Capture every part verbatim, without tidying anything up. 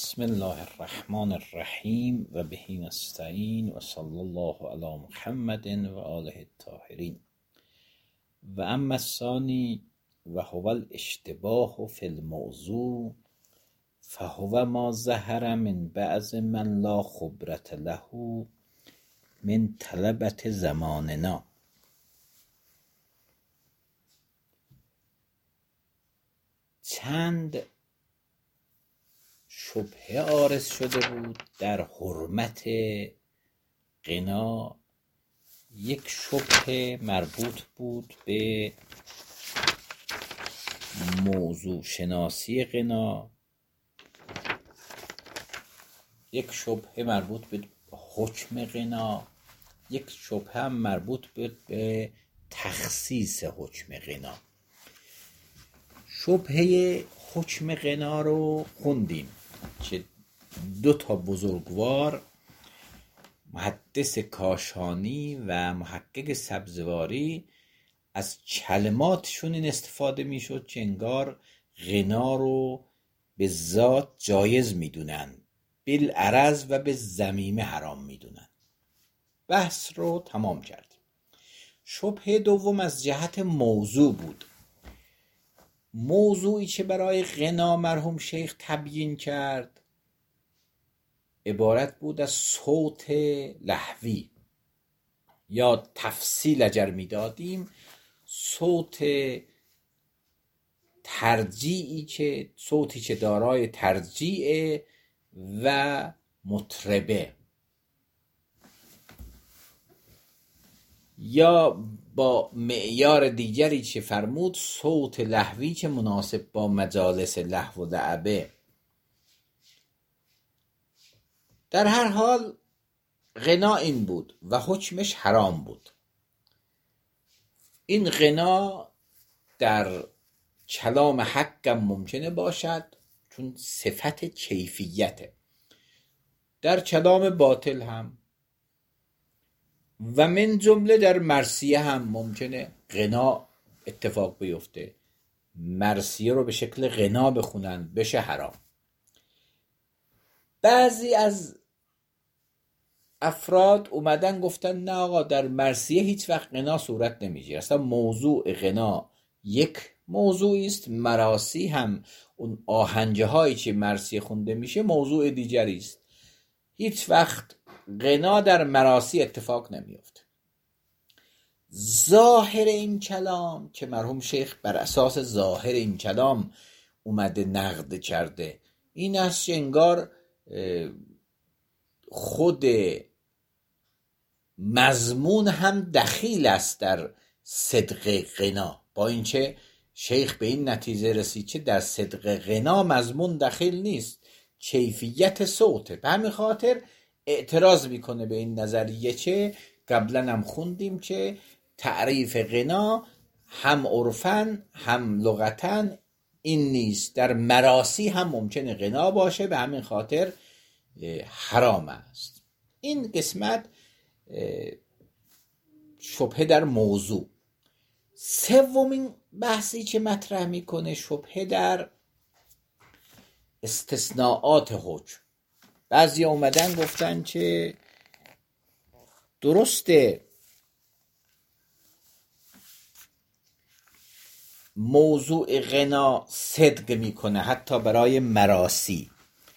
بسم الله الرحمن الرحیم و به نستعین و صلی الله علی محمد و آله الطاهرین. و اما الثانی و هو الاشتباه فی الموضوع فهو ما ظهر من بعض من لا خبرة له من طلبة زماننا. چند شبهه عارض شده بود در حرمت غنا. یک شبهه مربوط بود به موضوع شناسی غنا، یک شبهه مربوط به حکم غنا، یک شبهه هم مربوط بود به تخصیص حکم غنا. شبهه حکم غنا رو خوندیم که دو تا بزرگوار، محدث کاشانی و محقق سبزواری، از کلماتشون این استفاده میشد که انگار غنا رو به ذات جایز میدونن، بالعرض و به ذمیمه حرام میدونن. بحث رو تمام کردیم. شبهه دوم از جهت موضوع بود. موضوعی که برای غنا مرحوم شیخ تبیین کرد عبارت بود از صوت لهوی، یا تفصیل اگر میدادیم صوت ترجیعی که صوتی که دارای ترجیع و مطربه، یا با معیار دیگری که فرمود صوت لهوی که مناسب با مجالس لهو و لعبه. در هر حال غنا این بود و حکمش حرام بود. این غنا در کلام حقم ممکنه باشد چون صفت کیفیته، در کلام باطل هم، و من جمله در مرثیه هم ممکنه غنا اتفاق بیفته، مرثیه رو به شکل غنا بخونن بشه حرام. بعضی از افراد اومدن گفتن نه آقا، در مرثیه هیچ وقت غنا صورت نمیگیره، اصلا موضوع غنا یک موضوعی است، مراثی هم اون آهنجه هایی که مرثیه خونده میشه موضوع دیگری است، هیچ وقت غنا در مراثی اتفاق نمیفته. ظاهر این کلام که مرحوم شیخ بر اساس ظاهر این کلام اومده نقد کرده این است که انگار خود مضمون هم دخیل است در صدق غنا، با اینکه شیخ به این نتیجه رسید که در صدق غنا مضمون دخیل نیست، کیفیت صوته. به همین خاطر اعتراض میکنه به این نظریه که قبلا هم خوندیم که تعریف غنا هم عرفاً هم لغتاً این نیست، در مراثی هم ممکنه غنا باشه، به همین خاطر حرام است. این قسمت شبهه در موضوع. سومین بحثی که مطرح میکنه شبهه در استثناءات حکم. بعضی اومدن گفتن که درسته موضوع غنا صدق میکنه حتی برای مراثی،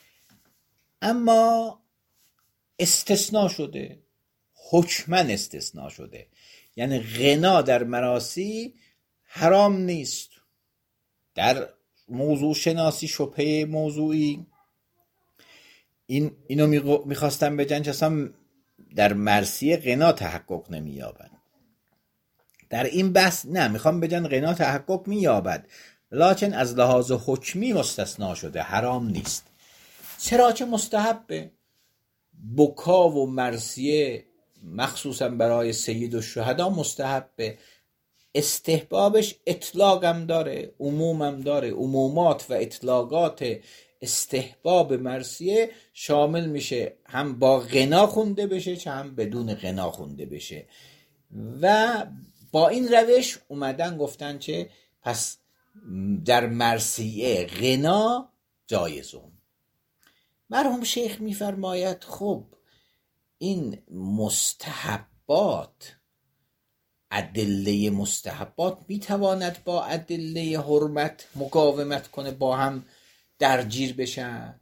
اما استثناء شده، حکمن استثناء شده، یعنی غنا در مراثی حرام نیست. در موضوع شناسی شبهه موضوعی این اینو میخواستم بگن که اصلا در مرثیه غنا تحقق نمییابد. در این بحث نه، میخوام بگن غنا تحقق مییابد لکن از لحاظ حکمی مستثنا شده، حرام نیست. چرا که مستحبه. بکا و مرثیه مخصوصا برای سید الشهدا مستحبه، استحبابش اطلاق هم داره، عموم هم داره. عمومات و اطلاقات استحباب مرثیه شامل میشه هم با غنا خونده بشه چه هم بدون غنا خونده بشه، و با این روش اومدن گفتن که پس در مرثیه غنا جایزون. مرحوم شیخ میفرماید خب این مستحبات، ادله مستحبات میتواند با ادله حرمت مقاومت کنه، با هم درگیر بشن؟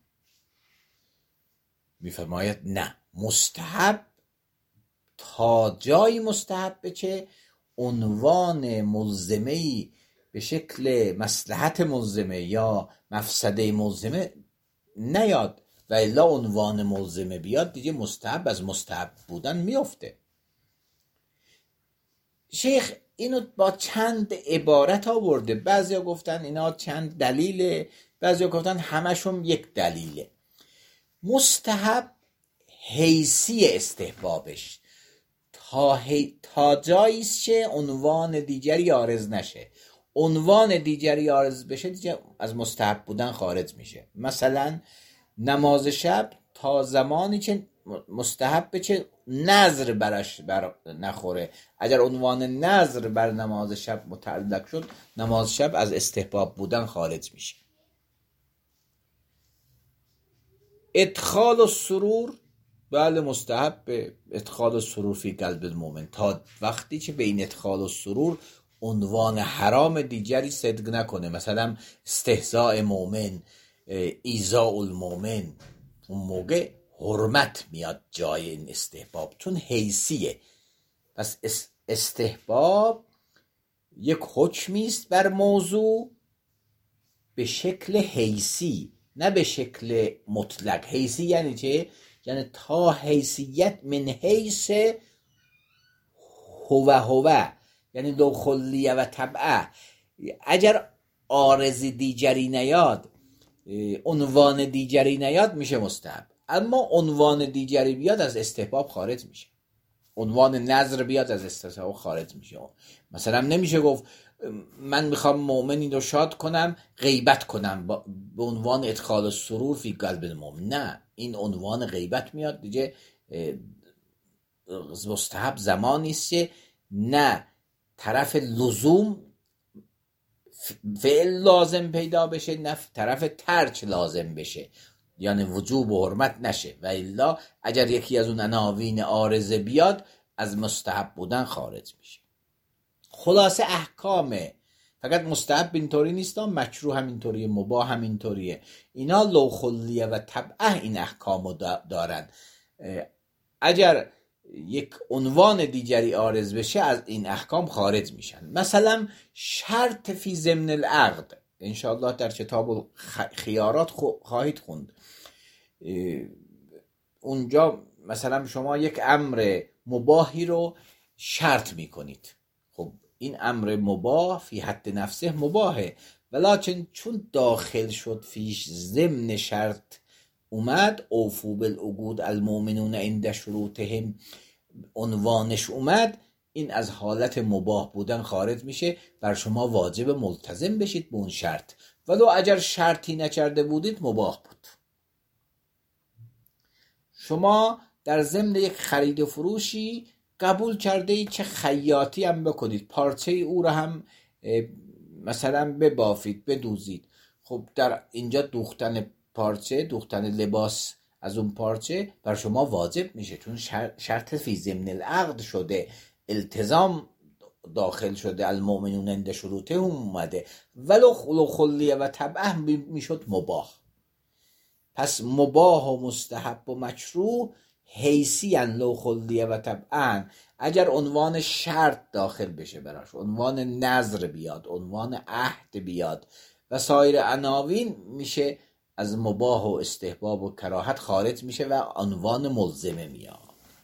میفرماید نه، مستحب تا جایی مستحب بچه عنوان ملزمه‌ای به شکل مصلحت ملزمه یا مفسده ملزمه نیاد و الا عنوان ملزمه بیاد دیگه مستحب از مستحب بودن میفته. شیخ اینو با چند عبارت آورده، بعضیا گفتن اینا چند دلیله، بعضیا گفتن همشون یک دلیله. مستحب حیثی استحبابش تا, هی... تا جاییست که عنوان دیگری عارض نشه. عنوان دیگری عارض بشه دیگه از مستحب بودن خارج میشه. مثلا نماز شب تا زمانی که مستحب بشه نظر برش بر نخوره، اگر عنوان نظر بر نماز شب متعلق شد نماز شب از استحباب بودن خارج میشه. ادخال السرور، بله مستحب به ادخال السرور فی قلب المؤمن تا وقتی که به این ادخال السرور عنوان حرام دیگری صدق نکنه، مثلا استهزاء مؤمن، ایذاء المؤمن، اون موقع حرمت میاد جای این استحباب چون حیثیه. پس استحباب یک حکمی است بر موضوع به شکل حیثی نه به شکل مطلق. حیثی یعنی چه؟ یعنی تا حیثیت من حیث هو هو، یعنی لو خلیه و طبعه، اگر عارضی دیگری نیاد، عنوان دیگری نیاد میشه مستحب، اما عنوان دیگری بیاد از استحباب خارج میشه. عنوان نظر بیاد از استحباب خارج میشه. مثلا نمیشه گفت من میخوام مؤمنین رو شاد کنم غیبت کنم به عنوان ادخال السرور فی قلب المؤمن، نه، این عنوان غیبت میاد دیگه. مستحب زمانی است که نه طرف لزوم فعل لازم پیدا بشه نه طرف ترک لازم بشه، یعنی وجوب و حرمت نشه، و الا اگر یکی از اون عناوین عارضه بیاد از مستحب بودن خارج میشه. خلاصه احکامه، فقط مستحب اینطوری نیست، مکروه هم اینطوریه، مباح هم اینطوریه. اینا لو خلیه و طبعه این احکامو دارن. اگر یک عنوان دیگری عارض بشه از این احکام خارج میشن. مثلا شرط فی ضمن العقد، انشاءالله در کتاب خیارات خواهید خوند. اونجا مثلا شما یک امر مباحی رو شرط میکنید، خب این امر مباح فی حد نفسه مباحه، ولیکن چون داخل شد فیش ضمن شرط اومد، اوفو بالعقود المؤمنون عند شروطهم، عنوانش اومد، این از حالت مباح بودن خارج میشه. بر شما واجب ملتزم بشید به اون شرط، ولو اگر شرطی نکرده بودید مباح بود. شما در ضمن یک خرید و فروشی قبول کرده اید که خیاطی هم بکنید، پارچه او رو هم مثلا ببافید بدوزید. خب در اینجا دوختن پارچه، دوختن لباس از اون پارچه بر شما واجب میشه، چون شرط فی ضمن العقد شده، التزام داخل شده، المؤمنون عند شروطهم اومده، ولو خلیه و طبعه میشد مباح. پس مباح و مستحب و مکروه حیثی ان لو خلیه و طبعا، اگر عنوان شرط داخل بشه براش، عنوان نظر بیاد، عنوان عهد بیاد و سایر عناوین، میشه از مباح و استحباب و کراهت خارج میشه و عنوان ملزمه میاد.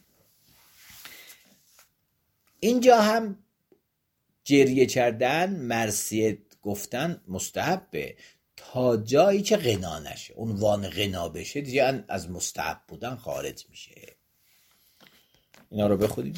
اینجا هم جریه کردن، مرثیه گفتن مستحبه تا جایی که غنا نشه، عنوان غنا بشه دیگه از مستحب بودن خارج میشه. اینا رو بخونیم.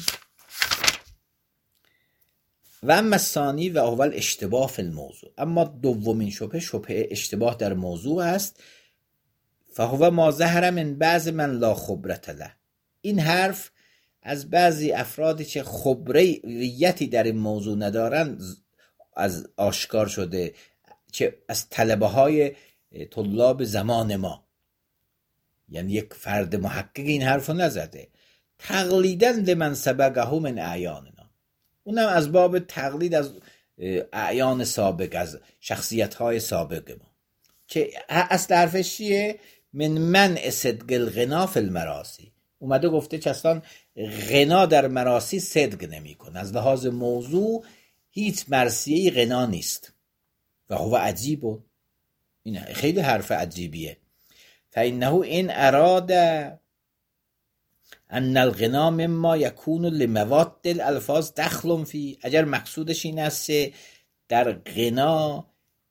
و اما ثانی و اول اشتباه فی الموضوع، اما دومین شبهه شبهه اشتباه در موضوع است. فهو ما ظهر من بعض من لا خبرة له، این حرف از بعضی افرادی که خبریتی در این موضوع ندارن از آشکار شده، که از طلبه های طلاب زمان ما. یعنی یک فرد محقق این حرف رو نزده. تقلیداً لمن سبقه من اعیاننا، اونم از باب تقلید از اعیان سابق، از شخصیت های سابق ما، که اصل حرفش چیه؟ من منع صدق الغنا فی المراسی. اومده گفته که اصلا غنا در مراسی صدق نمی کنه، از لحاظ موضوع هیچ مرثیه‌ای غنا نیست. و هو عجیب، این خیلی حرف عجیبیه. فإنه این اراد ان الغنا مما یکون لمواد الالفاظ دخل فی، اگر مقصودش این است در غنا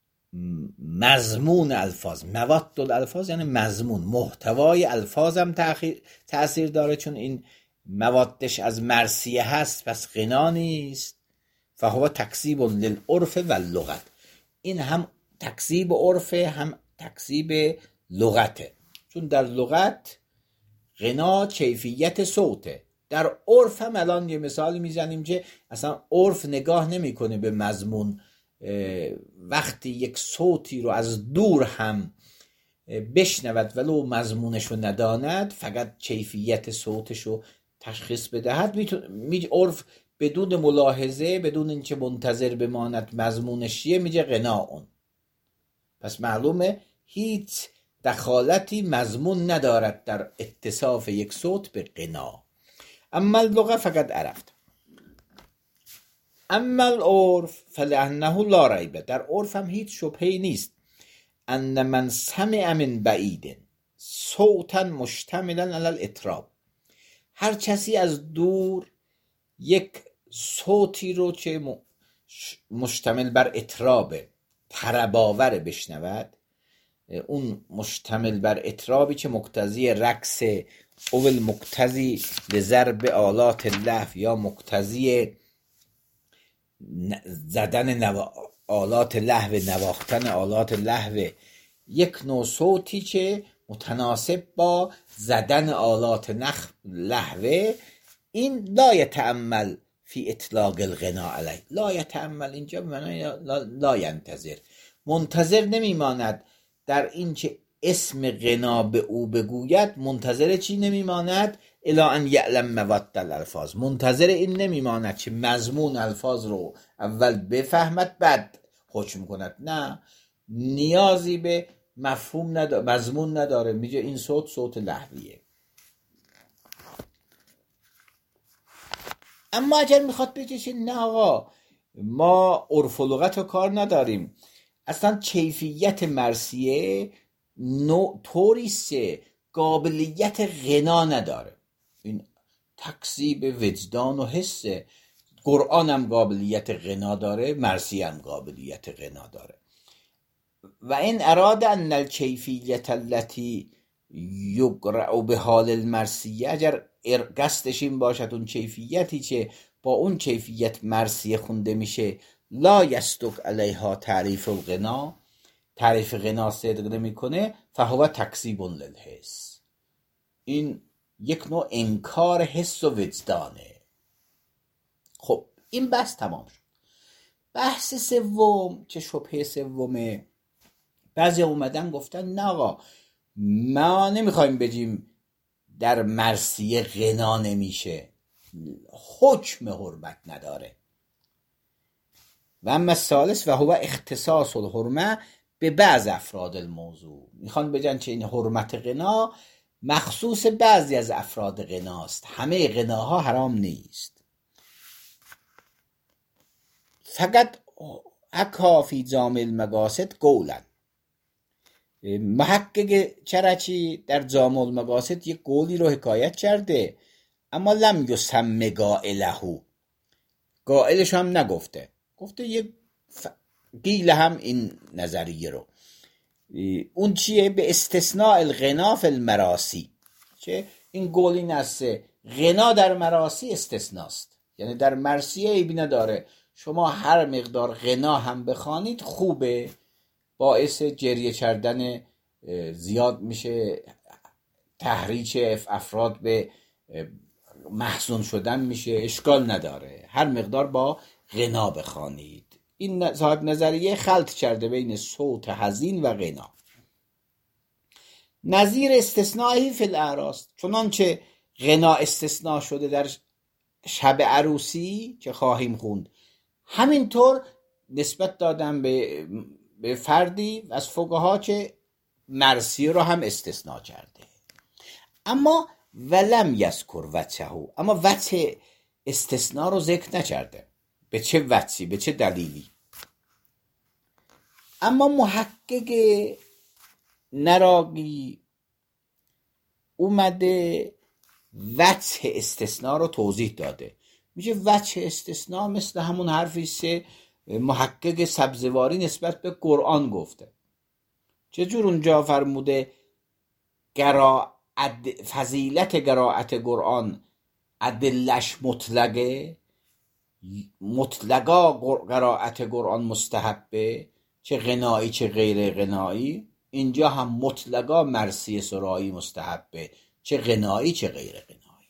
مضمون الفاظ، مواد الالفاظ یعنی مضمون، محتوای الفاظ هم تأثیر داره، چون این موادش از مرثیه هست پس غنا نیست. فهو تکذیب للعرف و اللغت، این هم تکذیب عرف هم تکذیب لغته، چون در لغت غنا کیفیت صوته، در عرف هم الان یه مثالی میزنیم که اصلا عرف نگاه نمیکنه به مضمون. وقتی یک صوتی رو از دور هم بشنود ولو مضمونش رو نداند، فقط کیفیت صوتش رو تشخیص بدهد، میگه عرف بدون ملاحظه، بدون اینکه منتظر بماند مضمونش چیه، میگه غنا اون. پس معلومه هیچ دخالتی مضمون ندارد در اتصاف یک صوت به غنا. اما اللغه فقط عرفت. اما العرف فلانه لا ریب، در عرف هم هیچ شبهه‌ای نیست، ان من سمع من بعید صوتا مشتملا علی الاطراب، هر کسی از دور یک صوتی رو که مشتمل بر اطراب، طرب‌آور بشنود، اون مشتمل بر اطرابی که مقتضی رقص او المقتضی لضرب آلات اللهو، یا مقتضی زدن نوا... آلات لهو، نواختن آلات لهو، یک نوع صوتی که متناسب با زدن آلات نخ لهو، این لا یتأمل فی اطلاق الغنا علیه. لا یتأمل اینجا به معنای لا, لا ینتظر، منتظر نمیماند در این که اسم غنا به او بگوید. منتظر چی نمیماند؟ الی ان یعلم مواد الالفاظ، منتظر این نمیماند که مضمون الفاظ رو اول بفهمد بعد حکم کند. نه، نیازی به مفهوم نداره، مضمون نداره، میگه این صوت صوت لهویه. اما اگر میخواد بگه نه آقا ما عرف و لغت رو کار نداریم، اصلا کیفیت مرثیه نوع طوریسته قابلیت غنا نداره، این تکذیب وجدان و حسه. قرآن هم قابلیت غنا داره، مرثیه هم قابلیت غنا داره. و این اراد ان الکیفیت التي یقرأ به حال المرثیه، اگر قصدش این باشد اون کیفیتی که با اون کیفیت مرثیه خونده میشه، لا یصدق علیها تعریف الغنا، تعریف غنا صدق نمیکنه، فهو تکذیب للحس، این یک نوع انکار حس و وجدانه. خب این بحث تمام شد. بحث سوم که شبهه سومه، بعضی اومدن گفتن نه آقا ما نمیخوایم بگیم در مرثیه غنا نمیشه، حکم حرمت نداره. و اما الثالث و هو اختصاص الحرمه به بعض افراد الموضوع، میخوان بگن که این حرمت غنا مخصوص بعضی از افراد غناست، همه غناها حرام نیست. فقط حکا فی جامع المقاصد قولا، محقق چرچی در جامع المقاصد یک قولی رو حکایت کرده، اما لم یسم قائله، قائلش هم نگفته، گفته یک قیل هم این نظریه رو. اون چیه؟ به استثناء الغنا فی المراسی، که این قول این است غنا در مراسی استثناست، یعنی در مرثیه عیبی نداره، شما هر مقدار غنا هم بخوانید خوبه، باعث گریه کردن زیاد میشه، تحریک افراد به محزون شدن میشه، اشکال نداره، هر مقدار با غنا بخوانید. این صاحب نظریه خلط کرده بین صوت حزین و غنا. نظیر استثنایی فی الاعراس، چنانچه غنا استثناء شده در شب عروسی که خواهیم خوند، همینطور نسبت دادن به به فردی از فقها که مرثیه رو هم استثناء کرده. اما ولم یذکر وجهه، اما وجه استثناء رو ذکر نکرده. به چه وجهی، به چه دلیلی؟ اما محقق نراقی اومده وجه استثناء رو توضیح داده. میشه وجه استثناء مثل همون حرفی سه محقق سبزواری نسبت به قرآن گفته. چجور اونجا فرموده قرائت، فضیلت قرائت قرآن ادلش مطلقه، مطلقا قرائت قرآن مستحبه، چه غنایی چه غیر غنایی. اینجا هم مطلقا مرثیه سرایی مستحبه، چه غنایی چه غیر غنایی.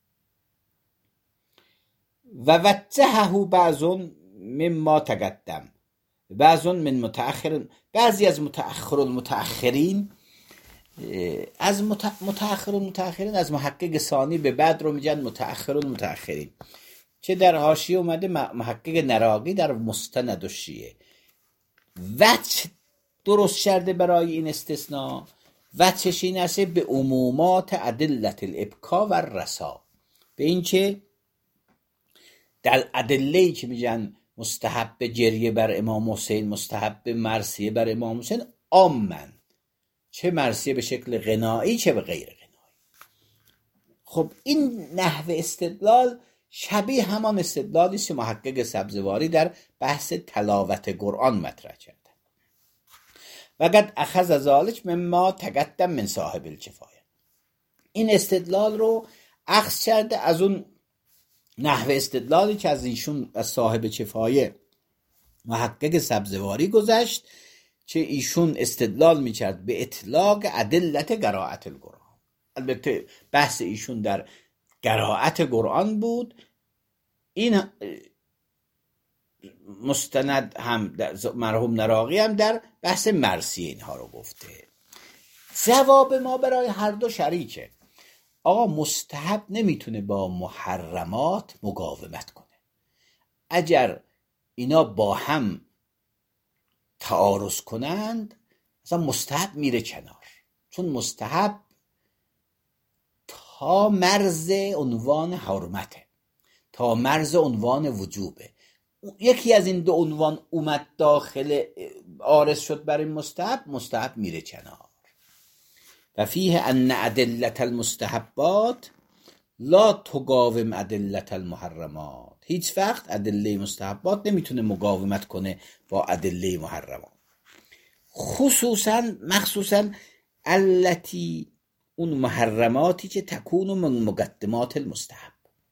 و وجهه بعضون مما تقدم، بعضون من متأخر، بعضی از متأخر المتأخرین، از متأخر المتأخرین از محقق ثانی به بعد رو میگن متأخر المتأخرین. چه در حاشیه اومده محقق نراقی در مستند الشیعه وجه درست کرده برای این استثناء. وجهش این است به عمومات ادلت الابکا و الرسا، به این که در ادله‌ای که میگن مستحب جریه بر امام حسین، مستحب مرثیه بر امام حسین، عامن، چه مرثیه به شکل غنایی چه به غیر غنایی. خب این نحو استدلال شبیه همان استدلالی است که محقق سبزواری در بحث تلاوت قرآن مطرح کرده. و قد اخذ ذلک مما تقدم من صاحب الکفایه، این استدلال رو اخذ کرده از اون نحو استدلالی که از ایشون از صاحب کفایه محقق سبزواری گذشت، که ایشون استدلال میکرد به اطلاق ادلت قرائت القرآن. البته بحث ایشون در قرائت قرآن بود. این مستند هم مرحوم نراقی هم در بحث مرثیه اینها رو گفته. جواب ما برای هر دو شریکه. آقا مستحب نمیتونه با محرمات مقاومت کنه. اگر اینا با هم تعارض کنند اصلا مستحب میره کنار، چون مستحب تا مرز عنوان حرمته، تا مرز عنوان وجوبه. یکی از این دو عنوان اومد داخل عارض شد برای مستحب، مستحب میره کنار. و فیه ان ادلت المستحبات لا تقاوم ادلت المحرمات، هیچ وقت ادله مستحبات نمیتونه مقاومت کنه با ادله محرمات. خصوصا مخصوصا التی، اون محرماتی که تکون من مقدمات المستحب.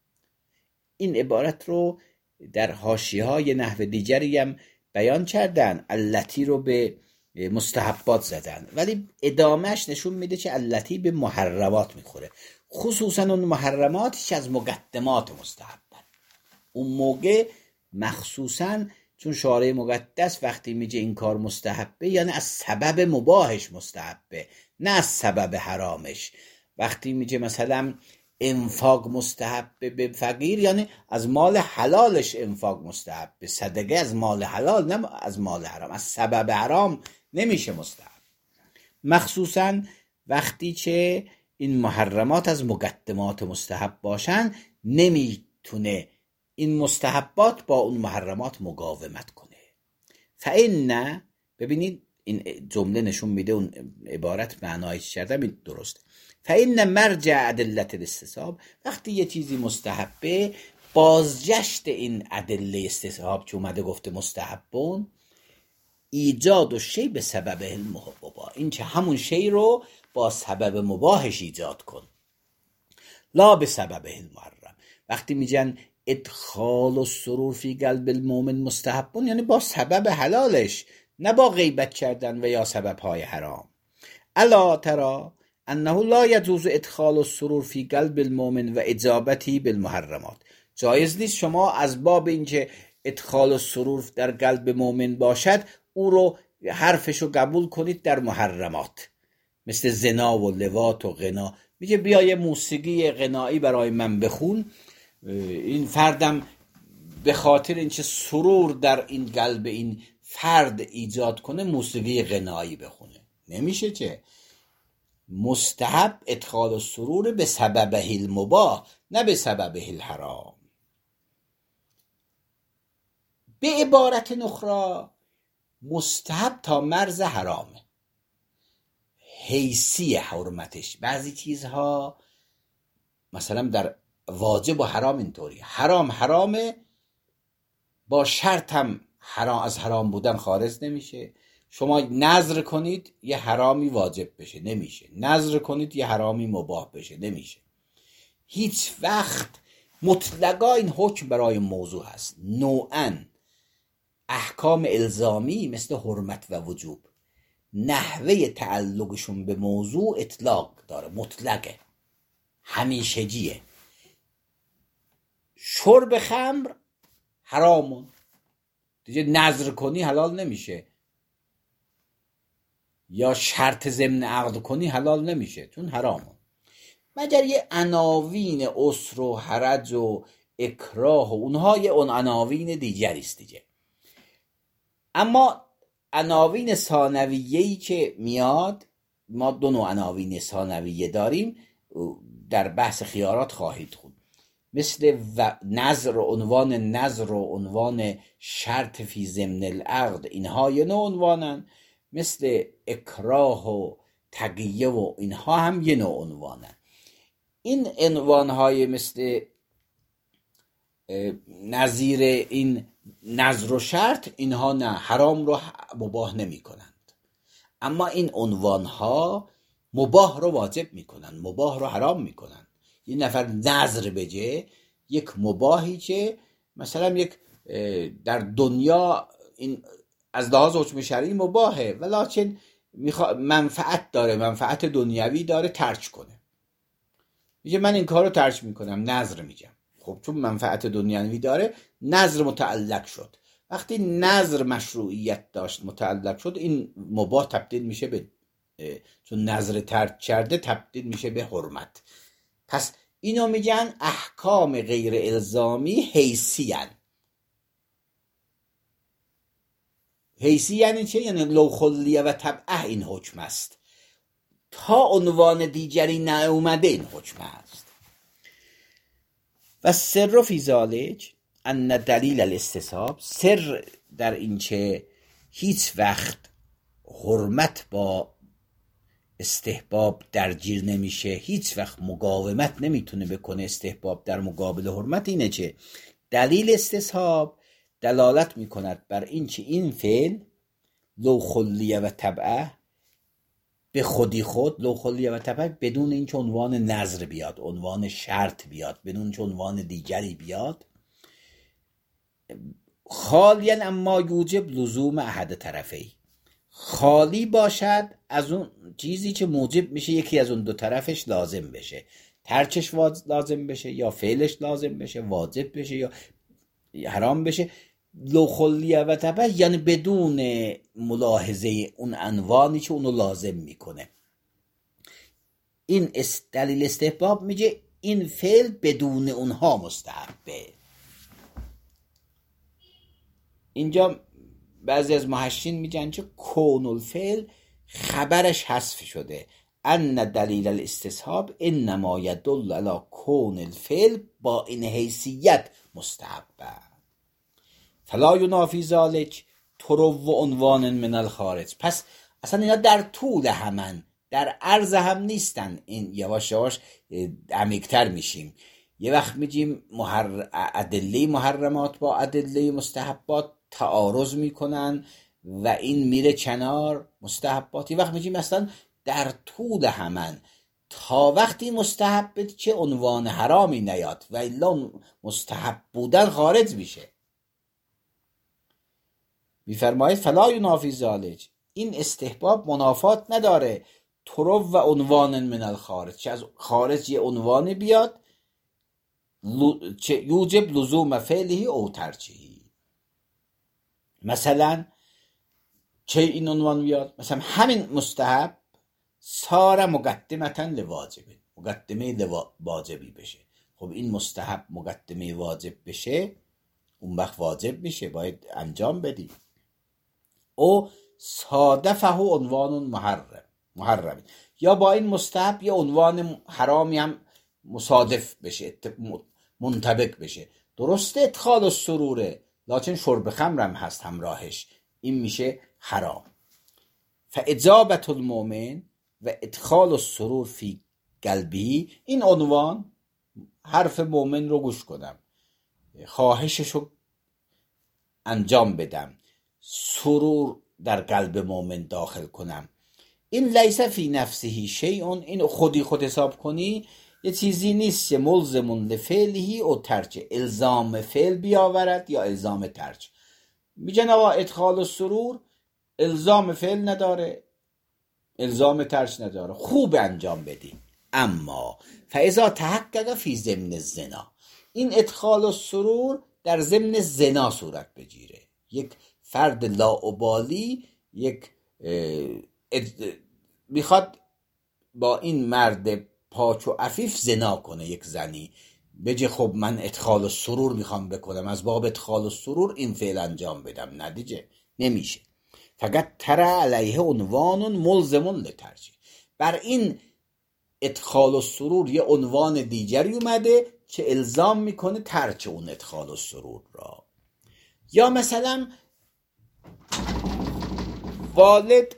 این عبارت رو در حاشیه های نحو دیگری هم بیان کردن، التی رو به مستحبات زدن، ولی ادامهش نشون میده که التی به محرمات میخوره، خصوصا اون محرماتی که از مقدمات مستحبن. اون موقع مخصوصا چون شارع مقدس وقتی میگه این کار مستحبه یعنی از سبب مباهش مستحبه، نه از سبب حرامش. وقتی میگه مثلا انفاق مستحبه به فقیر یعنی از مال حلالش انفاق مستحبه، صدقه از مال حلال نه از مال حرام، از سبب حرام نمیشه مستحب. مخصوصا وقتی که این محرمات از مقدمات مستحب باشن نمیتونه این مستحبات با اون محرمات مقاومت کنه. فإن، ببینید این جمله نشون میده اون عبارت معنایش کردم درسته. فإن مرجع ادلت الاستصحاب، وقتی یه چیزی مستحبه بازگشت این ادله استصحاب که اومده گفته مستحبون، ایجاد و شی به سبب المحبوبا، این که همون شی رو با سبب مباهش ایجاد کن، لا به سبب المحرم. وقتی میگن ادخال و سرور فی قلب المؤمن مستحبون یعنی با سبب حلالش، نه با غیبت کردن و یا سبب های حرام. الا ترى انه لا يجوز ادخال السرور فی قلب المؤمن و اجابتی بالمحرمات. جایز نیست شما از باب اینکه ادخال السرور در قلب مؤمن باشد او رو حرفش رو قبول کنید در محرمات. مثل زنا و لواط و غنا. میگه بیا یه موسیقی غنایی برای من بخون. این فردم به خاطر اینکه سرور در این قلب این فرد ایجاد کنه موسیقی غنایی بخونه. نمیشه چه؟ مستحب ادخال السرور به سببه المباح نه به سببه الحرام. به عبارت نخرا مستحب تا مرز حرامه، حیثی حرمتش. بعضی چیزها مثلا در واجب و حرام اینطوری، حرام حرامه با شرط هم حرام از حرام بودن خارج نمیشه. شما نذر کنید یه حرامی واجب بشه، نمیشه. نذر کنید یه حرامی مباح بشه، نمیشه. هیچ وقت مطلقا این حکم برای موضوع هست. نوعاً احکام الزامی مثل حرمت و وجوب نحوه تعلقشون به موضوع اطلاق داره، مطلقه، همیشگیه. شرب خمر حرامون دیگه نذر کنی حلال نمیشه، یا شرط ضمن عقد کنی حلال نمیشه چون حرامون. مگر یه عناوین عسر و حرج و اکراه و اونها یه اون عناوین دیگریست دیگه. اما عناوین ثانویه‌ای که میاد، ما دو نوع عناوین ثانویه داریم، در بحث خیارات خواهید خوند. مثل نظر و عنوان نظر و عنوان شرط فی ضمن العقد، اینها یه نوع عنوانن. مثل اکراه و تقیه و اینها هم یه نوع عنوانن. این عنوانهای مثل نظیر این نظر و شرط، اینها نه، حرام رو مباح نمی کنند. اما این عنوانها مباح رو واجب می کنند، مباح رو حرام می کنند. یه نفر نظر بجه یک مباحی که مثلا یک در دنیا این از لحاظ حکم شرعی مباحه ولیکن منفعت داره، منفعت دنیوی داره، ترک کنه. میگه من این کار رو ترک میکنم، نظر میگم. خب چون منفعت دنیوی داره نظر متعلق شد. وقتی نظر مشروعیت داشت متعلق شد، این مباح تبدیل میشه به، چون نظر ترک کرده تبدیل میشه به حرمت. پس اینو میگن احکام غیر الزامی حیثی هن. حیثی یعنی چه؟ یعنی لو خلیه و طبعه این حکم است، تا عنوان دیگری نیومده این حکم است. و سر فی ذالک ان دلیل الاستصحاب، سر در این که هیچ وقت حرمت با استحباب درگیر نمیشه، هیچ وقت مقاومت نمیتونه بکنه استحباب در مقابل حرمت، اینه که دلیل استصحاب دلالت میکند بر این که این فعل لو خلیه و طبعه، به خودی خود، لو خلیه و طبعه، بدون این که عنوان نظر بیاد، عنوان شرط بیاد، بدون که عنوان دیگری بیاد، خالیا اما یوجب لزوم احد طرفی، خالی باشد از اون چیزی که موجب میشه یکی از اون دو طرفش لازم بشه، ترکش لازم بشه یا فعلش لازم بشه، واجب بشه یا حرام بشه. لو خلیه و طبع یعنی بدون ملاحظه اون عنوانی که اونو لازم میکنه. این دلیل استحباب میگه این فعل بدون اونها مستحبه. اینجا بعضی از محشین میگن که کون الفعل خبرش حذف شده، ان دلیل الاستصحاب انما یدل علی کون الفعل با این حیثیت مستحبه، فلا ینافی ذالک طرو و عنوان من الخارج. پس اصلا اینا در طول همن، در عرض هم نیستن. این یواش یواش عمیق‌تر میشیم. یه وقت میگیم محر... ادله محرمات با ادله مستحبات تعارض میکنن و این میره کنار مستحبات. یه وقت میگیم مثلا در طول همن تا وقتی مستحب که عنوان حرامی نیاد و الا مستحب بودن خارج میشه. میفرماید فلا ینافی ذالک، این استحباب منافات نداره طرو و عنوان من الخارج، چه از خارج یه عنوانی بیاد چه یوجب لزوم فعله او ترجیحی. مثلا چه این عنوان بیاد، مثلا همین مستحب سار مقدمتا لواجب، مقدمه لواجبی بشه. خب این مستحب مقدمه واجب بشه، اون وقت واجب میشه، باید انجام بدی. او صادفه عنوان محرم محرم یا با این مستحب یه عنوان حرامی هم مصادف بشه، منطبق بشه. درسته ادخال السروره، لکن شرب خمرم هست همراهش، این میشه حرام. فاجابت المؤمن و ادخال السرور فی قلبی، این عنوان حرف مؤمن رو گوش کنم، خواهششو انجام بدم، سرور در قلب مؤمن داخل کنم. این لیس فی نفسه شیء، این خودی خود حساب کنی یه چیزی نیست که ملزم لفعله او ترک، الزام فعل بیاورد یا الزام ترک. میگن آقا ادخال السرور الزام فعل نداره، الزام ترک نداره، خوب انجام بدی. اما فاذا تحقق فی ضمن الزنا، این ادخال السرور در ضمن زنا صورت بگیره، یک فرد لاابالی یک میخواد با این مرد پاک و عفیف زنا کنه، یک زنی بگه خب من ادخال السرور میخوام بکنم، از باب ادخال السرور این فعل انجام بدم، ندیجه نمیشه. فقط ترى علیه عنوان ملزم لترک، بر این ادخال السرور یه عنوان دیگری اومده که الزام میکنه ترک اون ادخال السرور را. یا مثلا والد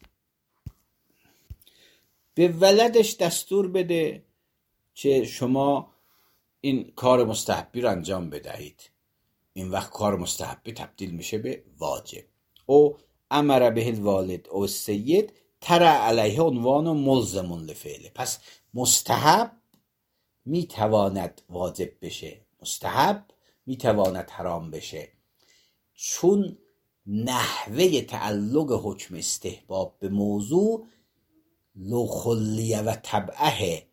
به ولدش دستور بده که شما این کار مستحبی رو انجام بدهید، این وقت کار مستحبی تبدیل میشه به واجب. او امر به الوالد او السید ترى علیه عنوان ملزم لفعله، پس مستحب میتواند واجب بشه، مستحب میتواند حرام بشه، چون نحوه تعلق حکم استحباب به موضوع لو خلیه و طبعه،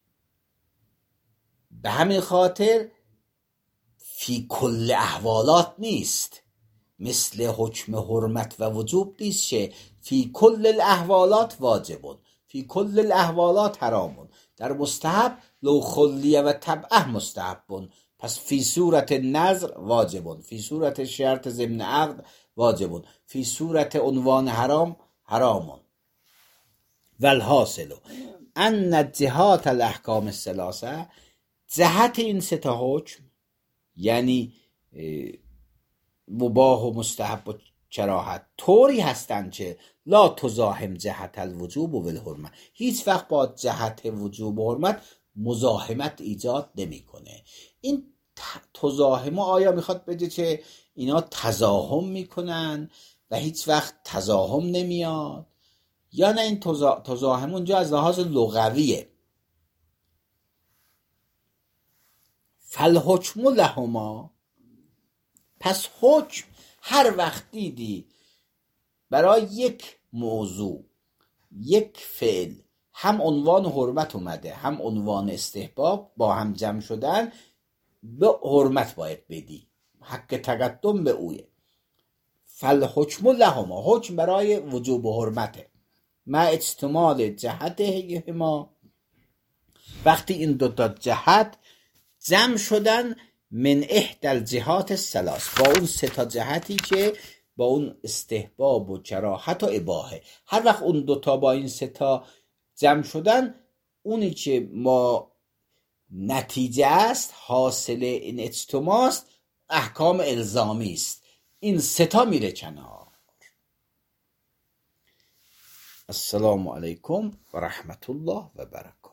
به همین خاطر فی کل احوالات نیست، مثل حکم حرمت و وجوب نیست که فی کل الاحوالات واجبون فی کل الاحوالات حرامون. در مستحب لو خلیه و طبعه مستحبون، پس فی صورت نظر واجبون، فی صورت شرط ضمن عقد واجبون، فی صورت عنوان حرام حرامون. والحاصل ان جهات الاحکام الثلاثه، جهت این سه تا حکم یعنی مباح و مستحب و کراهت طوری هستند که لا تزاحم جهت الوجوب و الحرمت، هیچ وقت با جهت وجوب و حرمت مزاحمت ایجاد نمیکنه. این تزاحم آیا میخواد بگه که اینا تزاحم میکنن و هیچ وقت تزاحم نمیاد، یا نه این تزاحم اونجا از لحاظ لغویه. فالحکم لهما، پس حکم هر وقت دیدی برای یک موضوع یک فعل هم عنوان حرمت اومده هم عنوان استحباب با هم جمع شدن، به حرمت باید بدی، حق تقدم به اویه. فالحکم لهما، حکم برای وجوب و حرمته، مع اجتمال جهته هما، وقتی این دو تا جهت جمع شدن من احدى الجهات الثلاث، با اون سه تا جهتی که با اون استحباب و کراهت و اباحه، هر وقت اون دوتا با این سه تا جمع شدن، اونی که ما نتیجه است حاصل این اجتماع است، احکام الزامی است، این سه تا میره کنار. السلام علیکم و رحمت الله و برکاته.